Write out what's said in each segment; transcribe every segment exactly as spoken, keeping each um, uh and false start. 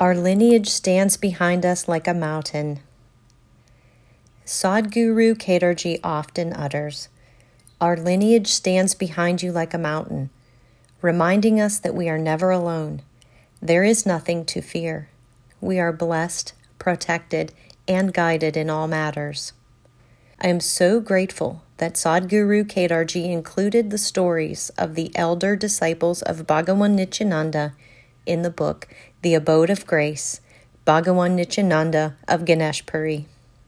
Our lineage stands behind us like a mountain. Sadhguru Kedarji often utters, "Our lineage stands behind you like a mountain," reminding us that we are never alone. There is nothing to fear. We are blessed, protected, and guided in all matters. I am so grateful that Sadhguru Kedarji included the stories of the elder disciples of Bhagawan Nityananda in the book The Abode of Grace, Bhagawan Nityananda of Ganeshpuri.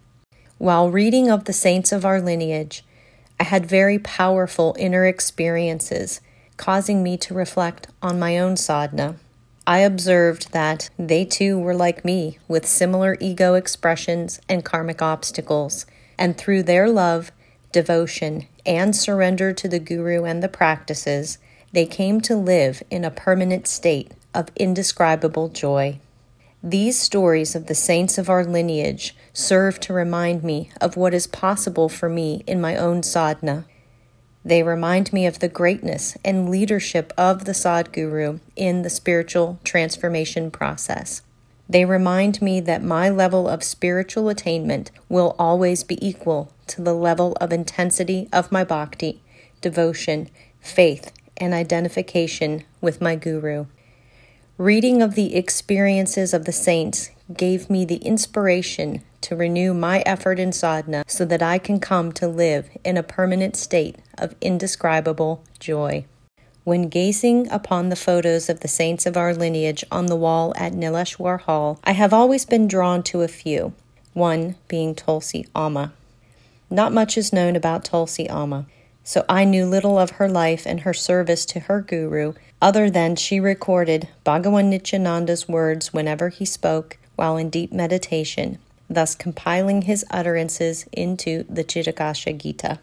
While reading of the saints of our lineage, I had very powerful inner experiences, causing me to reflect on my own sadhana. I observed that they too were like me, with similar ego expressions and karmic obstacles, and through their love, devotion, and surrender to the Guru and the practices, they came to live in a permanent state of indescribable joy. These stories of the saints of our lineage serve to remind me of what is possible for me in my own sadhana. They remind me of the greatness and leadership of the Sadhguru in the spiritual transformation process. They remind me that my level of spiritual attainment will always be equal to the level of intensity of my bhakti, devotion, faith, and identification with my Guru. Reading of the experiences of the saints gave me the inspiration to renew my effort in sadhana so that I can come to live in a permanent state of indescribable joy. When gazing upon the photos of the saints of our lineage on the wall at Nileshwar Hall, I have always been drawn to a few, one being Tulsi Amma. Not much is known about Tulsi Amma, so I knew little of her life and her service to her Guru, other than she recorded Bhagawan Nityananda's words whenever he spoke while in deep meditation, thus compiling his utterances into the Chitakasha Gita.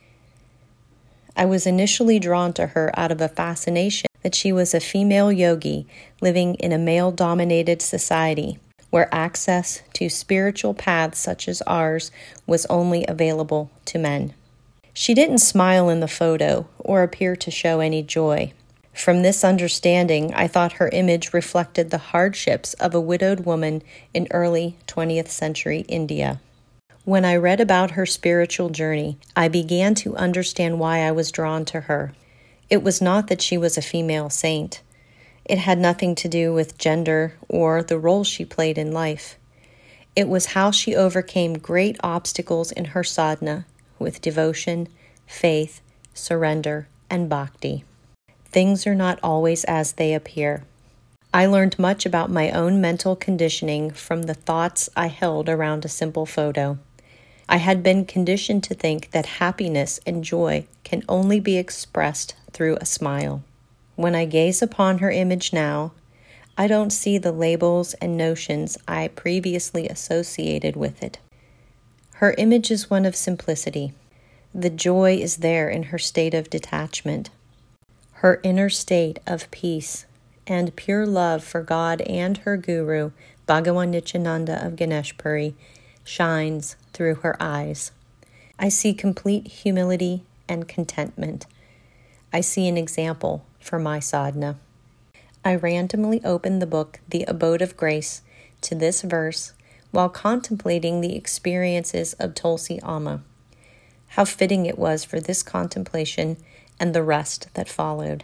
I was initially drawn to her out of a fascination that she was a female yogi living in a male-dominated society where access to spiritual paths such as ours was only available to men. She didn't smile in the photo or appear to show any joy. From this understanding, I thought her image reflected the hardships of a widowed woman in early twentieth century India. When I read about her spiritual journey, I began to understand why I was drawn to her. It was not that she was a female saint. It had nothing to do with gender or the role she played in life. It was how she overcame great obstacles in her sadhana with devotion, faith, surrender, and bhakti. Things are not always as they appear. I learned much about my own mental conditioning from the thoughts I held around a simple photo. I had been conditioned to think that happiness and joy can only be expressed through a smile. When I gaze upon her image now, I don't see the labels and notions I previously associated with it. Her image is one of simplicity. The joy is there in her state of detachment. Her inner state of peace and pure love for God and her Guru, Bhagawan Nityananda of Ganeshpuri, shines through her eyes. I see complete humility and contentment. I see an example for my sadhana. I randomly opened the book The Abode of Grace to this verse while contemplating the experiences of Tulsi Amma. How fitting it was for this contemplation and the rest that followed.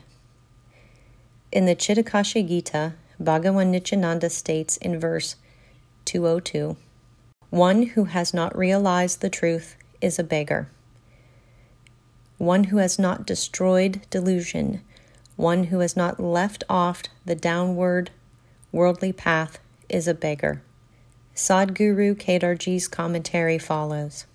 In the Chitakasha Gita, Bhagawan Nityananda states in verse two oh two, "One who has not realized the truth is a beggar. One who has not destroyed delusion, one who has not left off the downward worldly path is a beggar." Sadhguru Kedarji's commentary follows.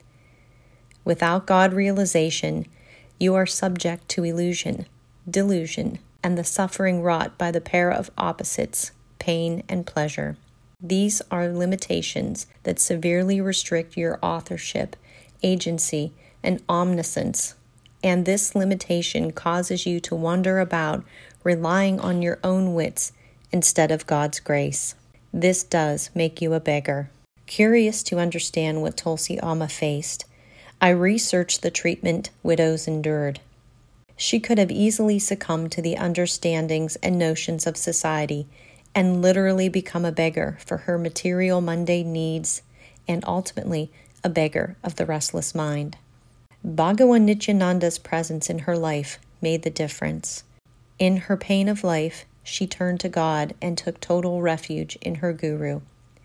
Without God realization, you are subject to illusion, delusion, and the suffering wrought by the pair of opposites, pain and pleasure. These are limitations that severely restrict your authorship, agency, and omniscience, and this limitation causes you to wander about, relying on your own wits instead of God's grace. This does make you a beggar. Curious to understand what Tulsi Amma faced, I researched the treatment widows endured. She could have easily succumbed to the understandings and notions of society and literally become a beggar for her material mundane needs, and ultimately a beggar of the restless mind. Bhagawan Nityananda's presence in her life made the difference. In her pain of life, she turned to God and took total refuge in her guru.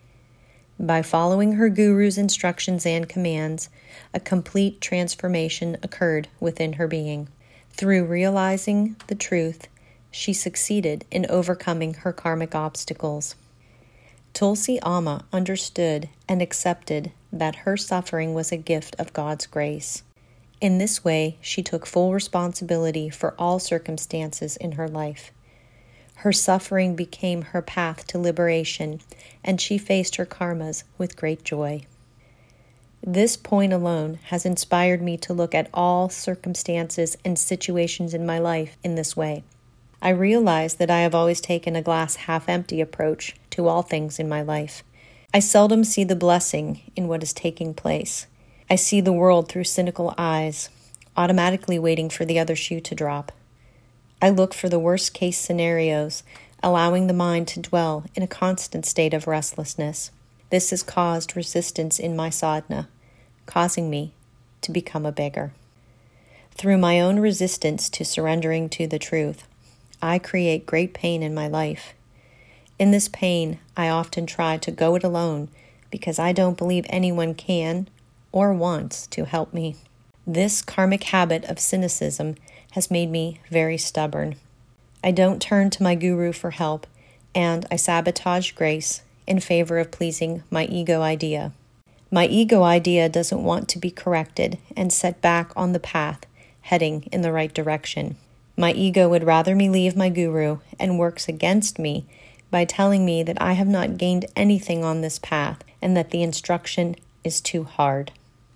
By following her guru's instructions and commands, a complete transformation occurred within her being. Through realizing the truth, she succeeded in overcoming her karmic obstacles. Tulsi Amma understood and accepted that her suffering was a gift of God's grace. In this way, she took full responsibility for all circumstances in her life. Her suffering became her path to liberation, and she faced her karmas with great joy. This point alone has inspired me to look at all circumstances and situations in my life in this way. I realize that I have always taken a glass half-empty approach to all things in my life. I seldom see the blessing in what is taking place. I see the world through cynical eyes, automatically waiting for the other shoe to drop. I look for the worst-case scenarios, allowing the mind to dwell in a constant state of restlessness. This has caused resistance in my sadhana, causing me to become a beggar. Through my own resistance to surrendering to the truth, I create great pain in my life. In this pain, I often try to go it alone because I don't believe anyone can or wants to help me. This karmic habit of cynicism has made me very stubborn. I don't turn to my guru for help, and I sabotage grace in favor of pleasing my ego idea. My ego idea doesn't want to be corrected and set back on the path, heading in the right direction. My ego would rather me leave my guru and works against me by telling me that I have not gained anything on this path and that the instruction is too hard.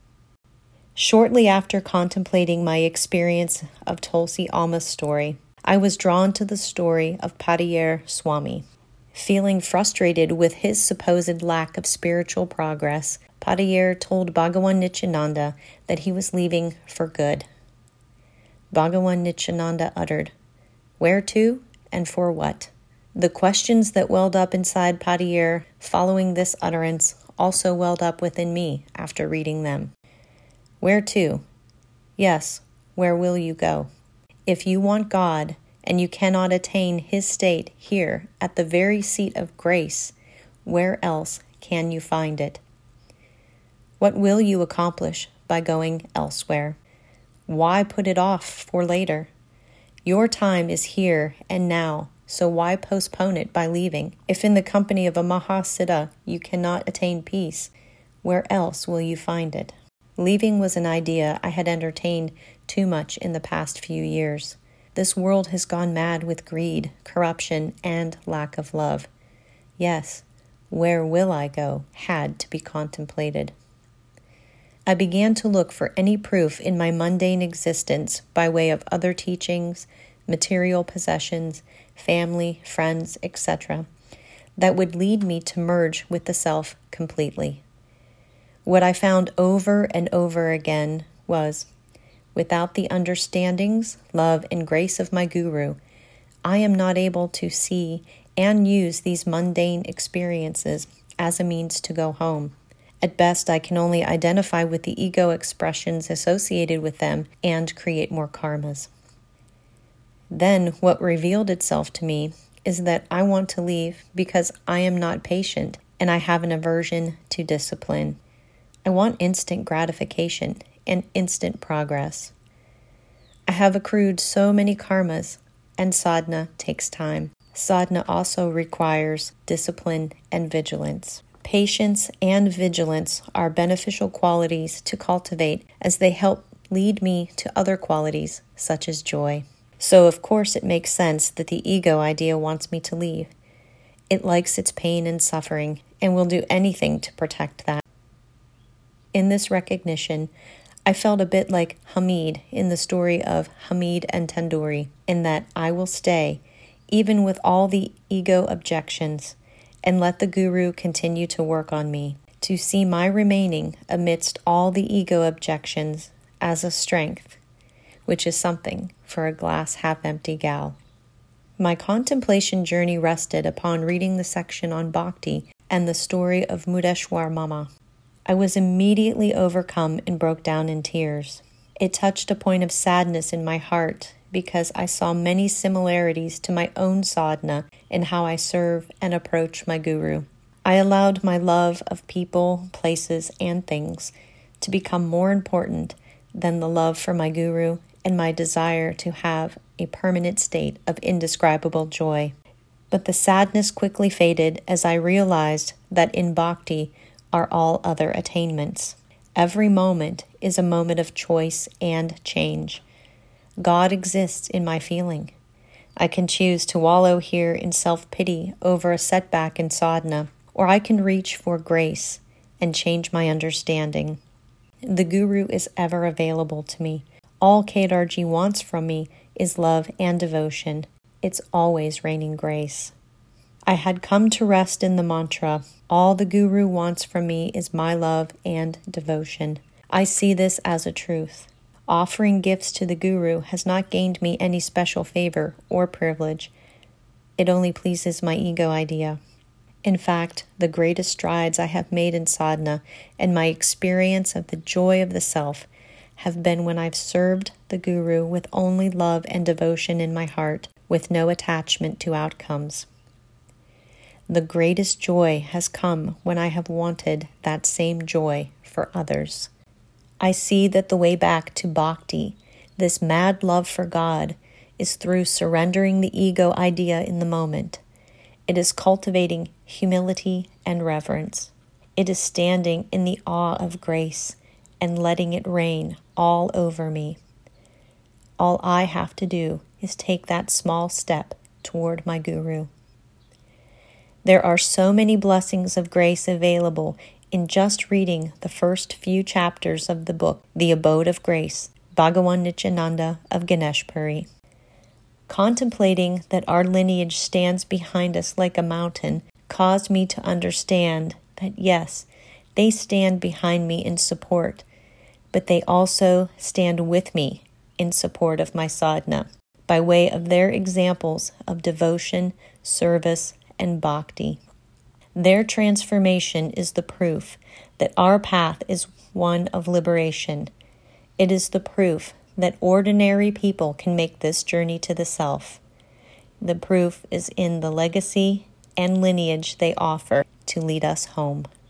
Shortly after contemplating my experience of Tulsi Amma's story, I was drawn to the story of Padayar Swami. Feeling frustrated with his supposed lack of spiritual progress, Padayar told Bhagawan Nityananda that he was leaving for good. Bhagawan Nityananda uttered, "Where to and for what?" The questions that welled up inside Padayar following this utterance also welled up within me after reading them. Where to? Yes, where will you go? If you want God and you cannot attain His state here at the very seat of grace, where else can you find it? What will you accomplish by going elsewhere? Why put it off for later? Your time is here and now, so why postpone it by leaving? If in the company of a Mahasiddha you cannot attain peace, where else will you find it? Leaving was an idea I had entertained too much in the past few years. This world has gone mad with greed, corruption, and lack of love. Yes, where will I go had to be contemplated. I began to look for any proof in my mundane existence by way of other teachings, material possessions, family, friends, et cetera, that would lead me to merge with the self completely. What I found over and over again was, without the understandings, love, and grace of my guru, I am not able to see and use these mundane experiences as a means to go home. At best, I can only identify with the ego expressions associated with them and create more karmas. Then what revealed itself to me is that I want to leave because I am not patient and I have an aversion to discipline. I want instant gratification and instant progress. I have accrued so many karmas, and sadhana takes time. Sadhana also requires discipline and vigilance. Patience and vigilance are beneficial qualities to cultivate as they help lead me to other qualities such as joy. So of course it makes sense that the ego idea wants me to leave. It likes its pain and suffering and will do anything to protect that. In this recognition, I felt a bit like Hamid in the story of Hamid and Tandoori, in that I will stay, even with all the ego objections, and let the guru continue to work on me, to see my remaining amidst all the ego objections as a strength, which is something for a glass half-empty gal. My contemplation journey rested upon reading the section on Bhakti and the story of Mudeshwar Mama. I was immediately overcome and broke down in tears. It touched a point of sadness in my heart because I saw many similarities to my own sadhana in how I serve and approach my guru. I allowed my love of people, places, and things to become more important than the love for my guru and my desire to have a permanent state of indescribable joy. But the sadness quickly faded as I realized that in bhakti are all other attainments. Every moment is a moment of choice and change. God exists in my feeling. I can choose to wallow here in self-pity over a setback in sadhana, or I can reach for grace and change my understanding. The Guru is ever available to me. All Kedarji wants from me is love and devotion. It's always raining grace. I had come to rest in the mantra, all the Guru wants from me is my love and devotion. I see this as a truth. Offering gifts to the Guru has not gained me any special favor or privilege. It only pleases my ego idea. In fact, the greatest strides I have made in sadhana and my experience of the joy of the self have been when I've served the Guru with only love and devotion in my heart, with no attachment to outcomes. The greatest joy has come when I have wanted that same joy for others. I see that the way back to bhakti, this mad love for God, is through surrendering the ego idea in the moment. It is cultivating humility and reverence. It is standing in the awe of grace and letting it rain all over me. All I have to do is take that small step toward my Guru. There are so many blessings of grace available in just reading the first few chapters of the book, The Abode of Grace, Bhagawan Nityananda of Ganeshpuri. Contemplating that our lineage stands behind us like a mountain caused me to understand that yes, they stand behind me in support, but they also stand with me in support of my sadhana by way of their examples of devotion, service, and bhakti. Their transformation is the proof that our path is one of liberation. It is the proof that ordinary people can make this journey to the self. The proof is in the legacy and lineage they offer to lead us home.